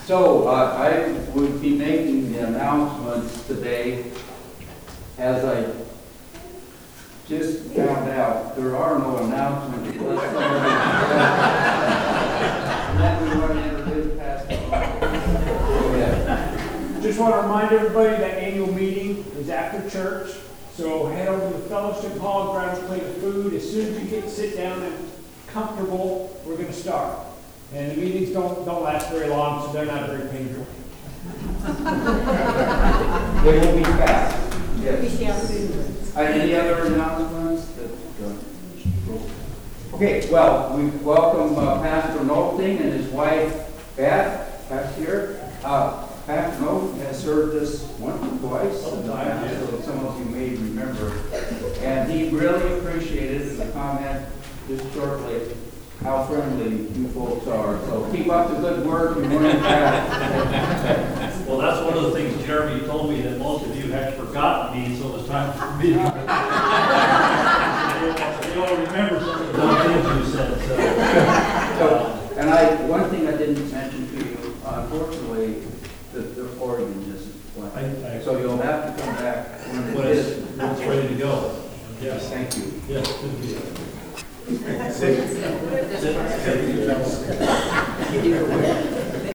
So I would be making the announcements today. As I just found out, there are no announcements. Unless somebody and then we want to introduce Pastor. Yeah. Just want to remind everybody that annual meeting is after church. So head over to the fellowship hall, grab a plate of food. As soon as you get to sit down and comfortable, we're going to start. And the meetings don't last very long, so they're not very painful. They will be fast. Yes. Any other announcements? Okay, well, we welcome Pastor Nolting and his wife, Beth, back here. Pastor Nolting has served us once or twice. So some of you may remember. And he really appreciated the comment just shortly how friendly you folks are. So keep up the good work and bring it back. Well, that's one of the things Jeremy told me, that most of you had forgotten me, so it was time for me. You all remember some of the dumb things you said. One thing I didn't mention to you, unfortunately, the organ isn't playing. So you'll have to come back when it is. When it's ready to go. Yes, thank you. Yes, good to be here. Sit.